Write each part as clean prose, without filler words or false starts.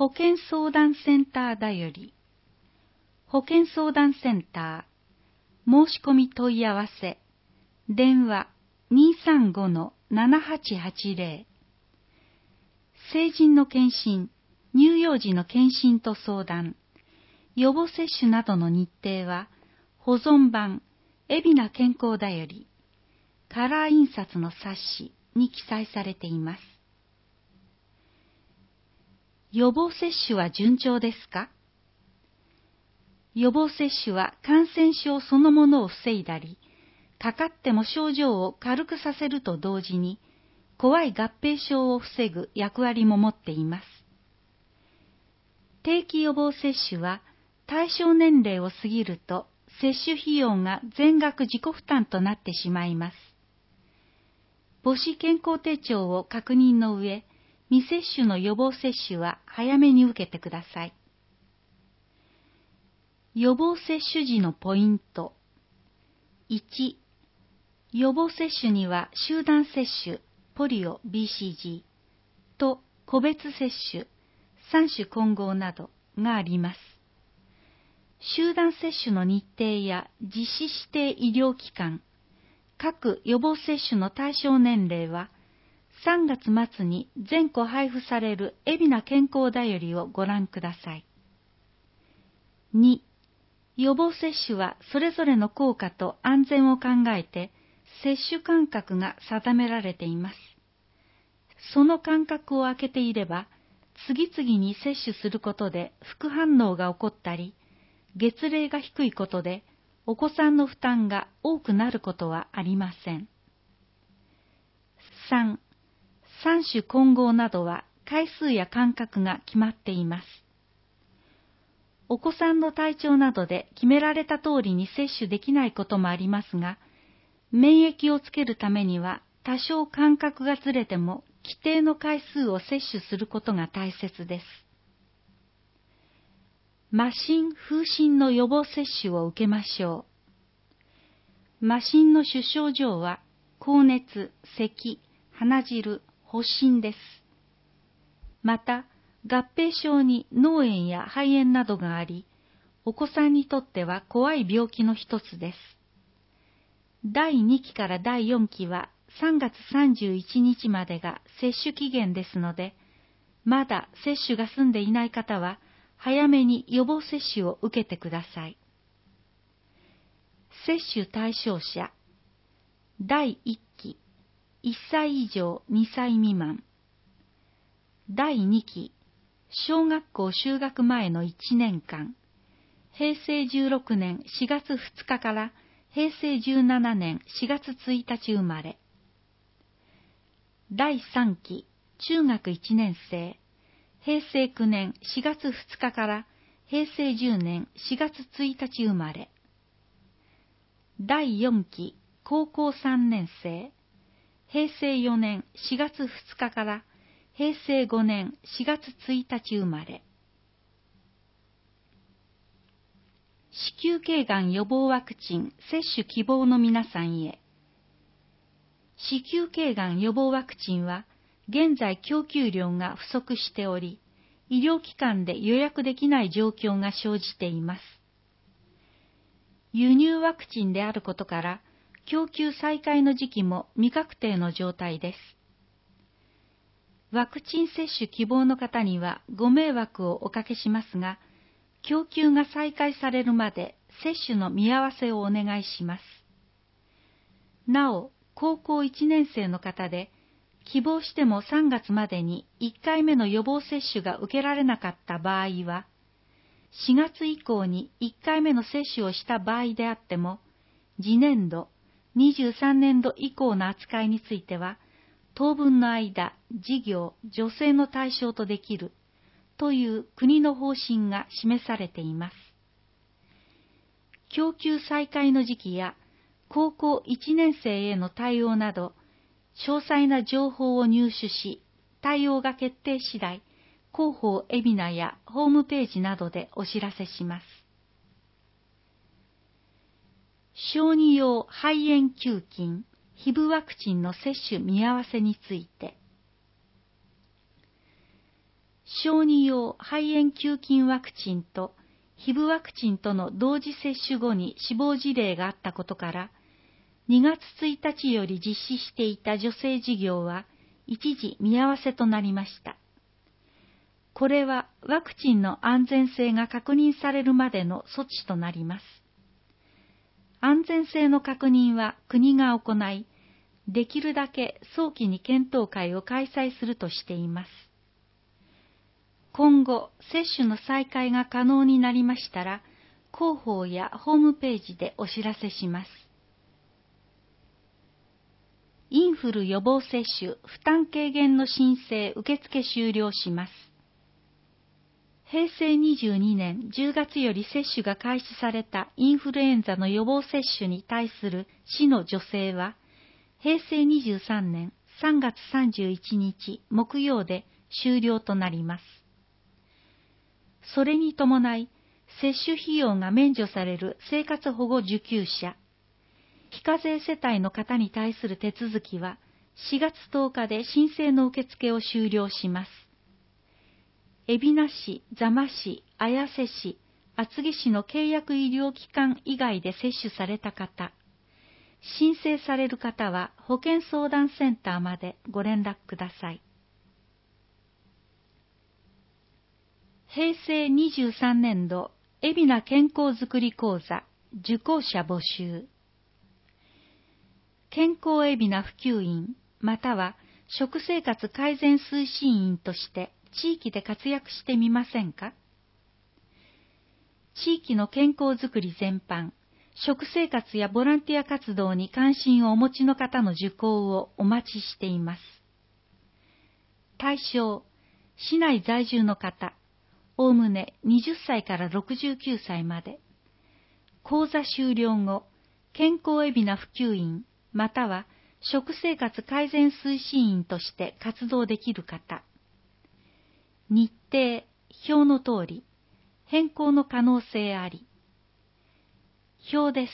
保健相談センターだより。保健相談センター、申し込み問い合わせ、電話 235-7880。成人の検診、乳幼児の検診と相談、予防接種などの日程は、保存版、海老名健康だより、カラー印刷の冊子に記載されています。予防接種は順調ですか？予防接種は感染症そのものを防いだり、かかっても症状を軽くさせると同時に、怖い合併症を防ぐ役割も持っています。定期予防接種は、対象年齢を過ぎると、接種費用が全額自己負担となってしまいます。母子健康手帳を確認の上、未接種の予防接種は早めに受けてください。予防接種時のポイント。1、予防接種には集団接種、ポリオ BCG と個別接種、三種混合などがあります。集団接種の日程や実施指定医療機関、各予防接種の対象年齢は、3月末に全個配布される海老名健康だよりをご覧ください。2、予防接種はそれぞれの効果と安全を考えて、接種間隔が定められています。その間隔を空けていれば、次々に接種することで副反応が起こったり、月齢が低いことでお子さんの負担が多くなることはありません。3、三種混合などは回数や間隔が決まっています。お子さんの体調などで決められた通りに接種できないこともありますが、免疫をつけるためには多少間隔がずれても規定の回数を接種することが大切です。麻疹・風疹の予防接種を受けましょう。麻疹の主症状は高熱、咳、鼻汁、発疹です。また、合併症に脳炎や肺炎などがあり、お子さんにとっては怖い病気の一つです。第2期から第4期は3月31日までが接種期限ですので、まだ接種が済んでいない方は、早めに予防接種を受けてください。接種対象者。第1期、1歳以上2歳未満。第2期、小学校就学前の1年間。平成16年4月2日から平成17年4月1日生まれ。第3期、中学1年生。平成9年4月2日から平成10年4月1日生まれ。第4期、高校3年生。平成4年4月2日から平成5年4月1日生まれ。子宮頸がん予防ワクチン接種希望の皆さんへ。子宮頸がん予防ワクチンは、現在供給量が不足しており、医療機関で予約できない状況が生じています。輸入ワクチンであることから、供給再開の時期も未確定の状態です。ワクチン接種希望の方にはご迷惑をおかけしますが、供給が再開されるまで接種の見合わせをお願いします。なお、高校1年生の方で、希望しても3月までに1回目の予防接種が受けられなかった場合は、4月以降に1回目の接種をした場合であっても、次年度、23年度以降の扱いについては、当分の間、事業、助成の対象とできる、という国の方針が示されています。供給再開の時期や高校1年生への対応など、詳細な情報を入手し、対応が決定次第、広報海老名やホームページなどでお知らせします。小児用肺炎球菌、ヒブワクチンの接種見合わせについて。 小児用肺炎球菌ワクチンとHIVワクチンとの同時接種後に死亡事例があったことから、2月1日より実施していた助成事業は一時見合わせとなりました。これはワクチンの安全性が確認されるまでの措置となります。安全性の確認は国が行い、できるだけ早期に検討会を開催するとしています。今後、接種の再開が可能になりましたら、広報やホームページでお知らせします。インフル予防接種負担軽減の申請受付終了します。平成22年10月より接種が開始されたインフルエンザの予防接種に対する市の助成は、平成23年3月31日木曜で終了となります。それに伴い、接種費用が免除される生活保護受給者、非課税世帯の方に対する手続きは4月10日で申請の受付を終了します。海老名市、座間市、綾瀬市、厚木市の契約医療機関以外で接種された方、申請される方は保健相談センターまでご連絡ください。平成23年度海老名健康づくり講座受講者募集。健康海老名普及員または食生活改善推進員として地域で活躍してみませんか？地域の健康づくり全般、食生活やボランティア活動に関心をお持ちの方の受講をお待ちしています。対象、市内在住の方、おおむね20歳から69歳まで。講座終了後、健康海老名普及員、または食生活改善推進員として活動できる方。日程、表の通り、変更の可能性あり。表です。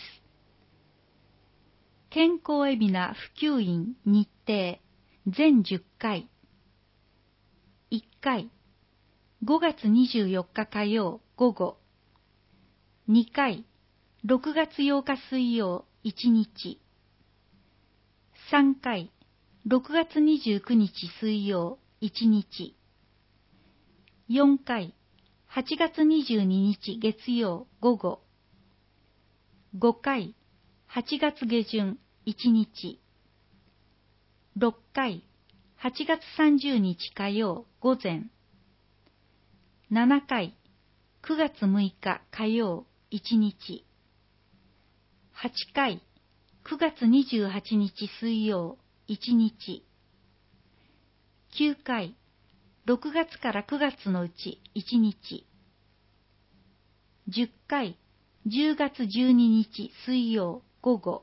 健康海老名普及員日程、全10回。1回、5月24日火曜午後。2回、6月8日水曜1日。3回、6月29日水曜1日。4回、8月22日月曜午後。5回、8月下旬1日。6回、8月30日火曜午前。7回、9月6日火曜1日。8回、9月28日水曜1日。9回、6月から9月のうち1日。10回、10月12日水曜午後。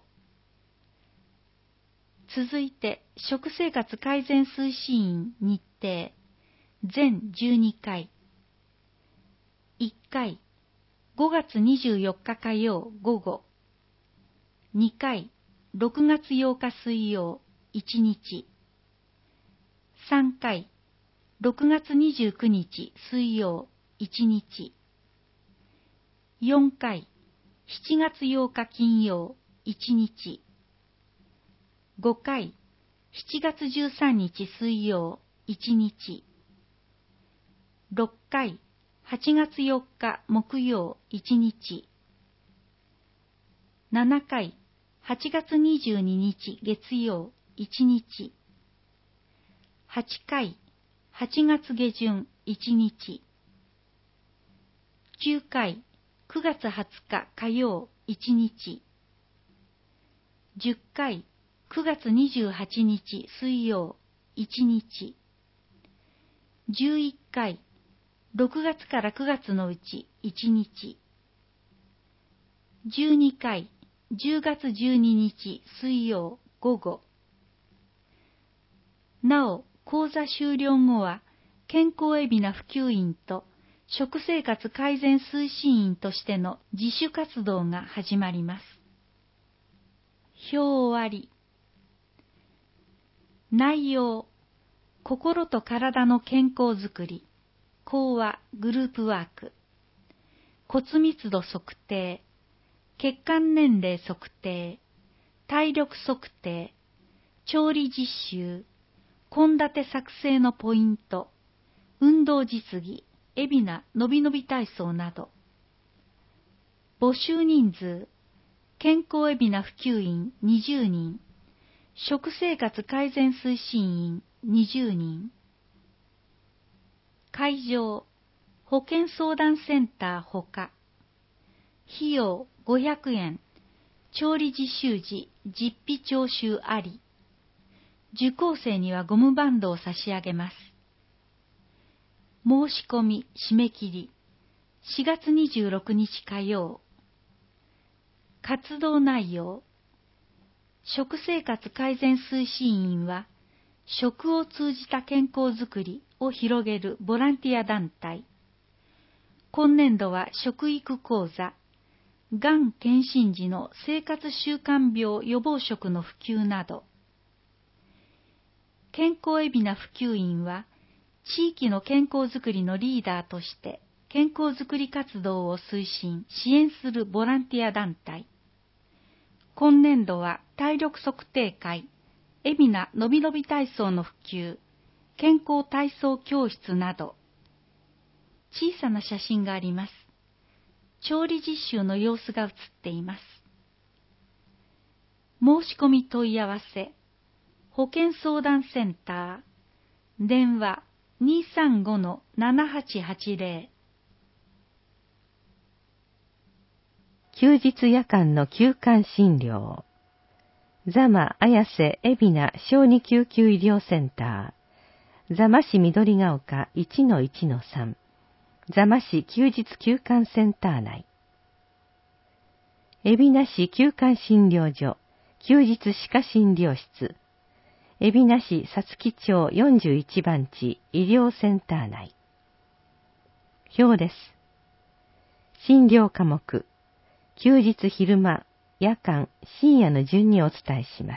続いて、食生活改善推進員日程、全12回。1回、5月24日火曜午後。2回、6月8日水曜1日。3回、6月29日水曜1日。4回、7月8日金曜1日。5回、7月13日水曜1日。6回、8月4日木曜1日。7回、8月22日月曜1日。8回、8月下旬1日。9回、9月20日火曜1日。10回、9月28日水曜1日。11回、6月から9月のうち1日。12回、10月12日水曜午後。なお、講座終了後は、健康海老名普及員と食生活改善推進員としての自主活動が始まります。表終わり。内容、心と体の健康づくり。 講話、グループワーク、骨密度測定、血管年齢測定、体力測定、調理実習、献立作成のポイント、運動実技、海老名のびのび体操など。募集人数、健康海老名普及員20人、食生活改善推進員20人。会場、保健相談センターほか。費用500円、調理実習時実費徴収あり。受講生にはゴムバンドを差し上げます。申し込み締め切り4月26日火曜。活動内容、食生活改善推進員は食を通じた健康づくりを広げるボランティア団体。今年度は食育講座、がん検診時の生活習慣病予防食の普及など。健康海老名普及員は地域の健康づくりのリーダーとして健康づくり活動を推進・支援するボランティア団体。今年度は体力測定会、海老名のびのび体操の普及、健康体操教室など。小さな写真があります。調理実習の様子が写っています。申し込み問い合わせ、保健相談センター、電話 235-7880。 休日夜間の休館診療。座間綾瀬海老名小児救急医療センター。座間市緑ヶ丘 1-1-3。座間市休日休館センター内。海老名市休館診療所、休日歯科診療室。海老名市皐月町41番地医療センター内。表です。診療科目。休日昼間、夜間、深夜の順にお伝えします。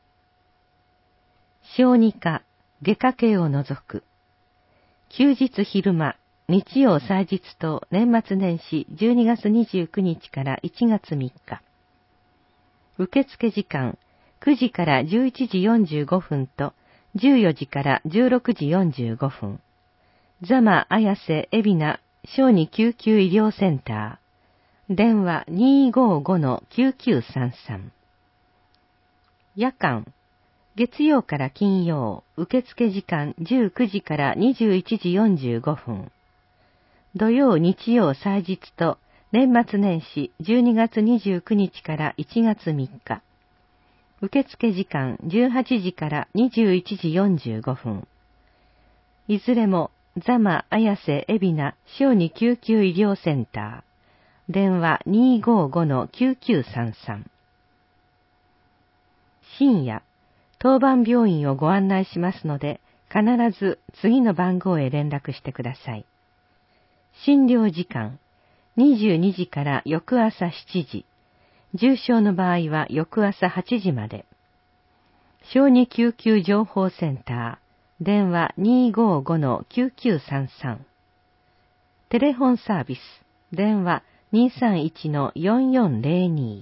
小児科、外科系を除く。休日昼間、日曜祭日と年末年始12月29日から1月3日。受付時間、9時から11時45分と14時から16時45分。座間綾瀬海老名小児救急医療センター。電話 255-9933。夜間、月曜から金曜、受付時間19時から21時45分。土曜日曜祭日と年末年始12月29日から1月3日。受付時間18時から21時45分。いずれも座間綾瀬海老名小児救急医療センター。電話 255-9933。深夜、当番病院をご案内しますので、必ず次の番号へ連絡してください。診療時間、22時から翌朝7時。重症の場合は翌朝8時まで。小児救急情報センター、電話 255-9933。テレフォンサービス、電話 231-4402。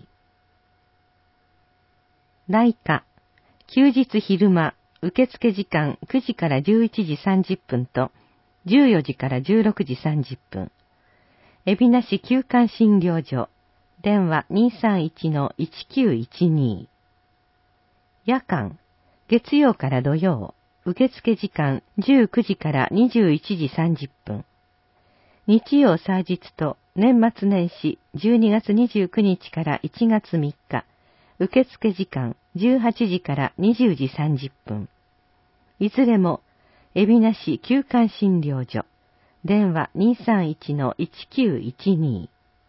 内科、休日昼間、受付時間9時から11時30分と14時から16時30分。海老名市休館診療所、電話 231-1912。夜間、月曜から土曜、受付時間19時から21時30分。日曜祭日と年末年始12月29日から1月3日、受付時間18時から20時30分。いずれも、海老名市休館診療所、電話 231-1912。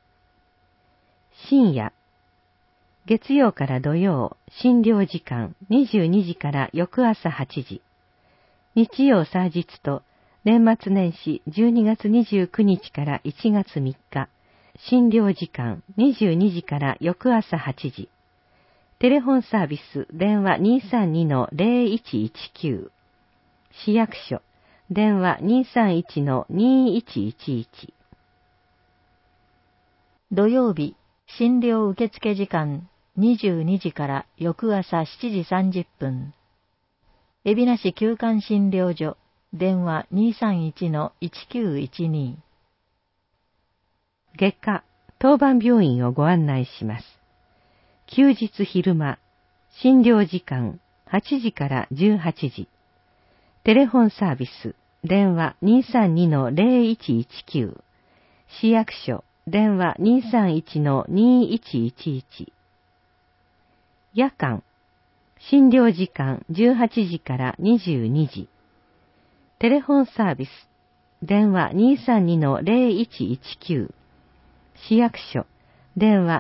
深夜、月曜から土曜、診療時間22時から翌朝8時。日曜祭日と年末年始12月29日から1月3日、診療時間22時から翌朝8時。テレフォンサービス電話 232-0119。市役所、 電話 231-2111。 土曜日、診療受付時間22時から翌朝7時30分。海老名市休館診療所、電話 231-1912。 外科、当番病院をご案内します。休日昼間、診療時間8時から18時。テレフォンサービス、電話 232-0119。市役所、電話 231-2111。夜間、診療時間18時から22時。テレフォンサービス、電話 232-0119。市役所、電話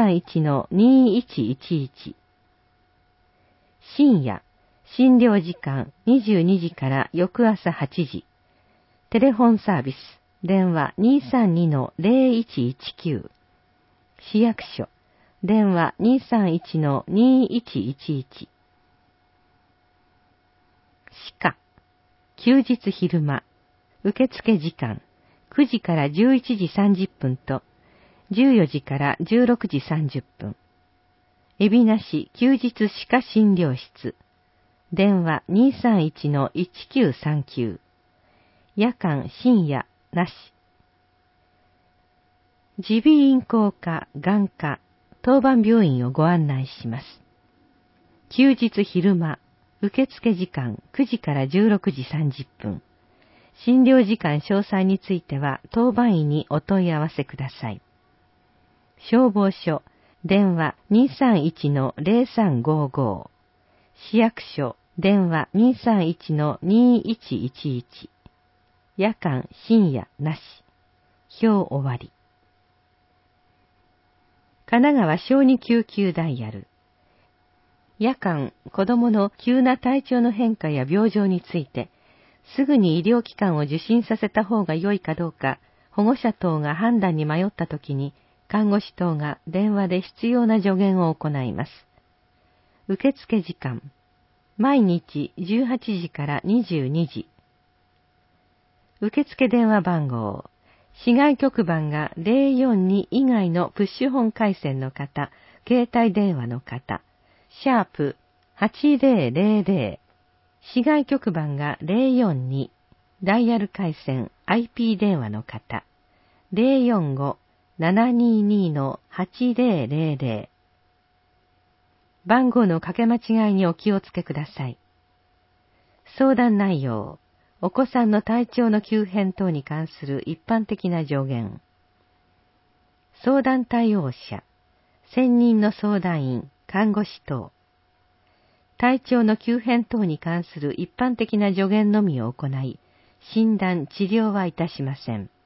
231-2111。深夜、診療時間22時から翌朝8時。テレフォンサービス、電話 232-0119。市役所、電話 231-2111。歯科、休日昼間、受付時間9時から11時30分と14時から16時30分。海老名市休日歯科診療室。電話 231-1939。夜間深夜なし。耳鼻咽喉科、眼科、当番病院をご案内します。休日昼間、受付時間9時から16時30分。診療時間詳細については当番医にお問い合わせください。消防署、電話 231-0355。市役所、電話 231-2111。夜間深夜なし。表終わり。神奈川小児救急ダイヤル。夜間、子供の急な体調の変化や病状について、すぐに医療機関を受診させた方が良いかどうか、保護者等が判断に迷ったときに、看護師等が電話で必要な助言を行います。受付時間、毎日18時から22時。受付電話番号、市外局番が042以外のプッシュ本回線の方、携帯電話の方、#8000、市外局番が042、ダイヤル回線 IP 電話の方、045-722-8000。番号の掛け間違いにお気をつけください。相談内容、お子さんの体調の急変等に関する一般的な助言。相談対応者、専任の相談員、看護師等。体調の急変等に関する一般的な助言のみを行い、診断・治療はいたしません。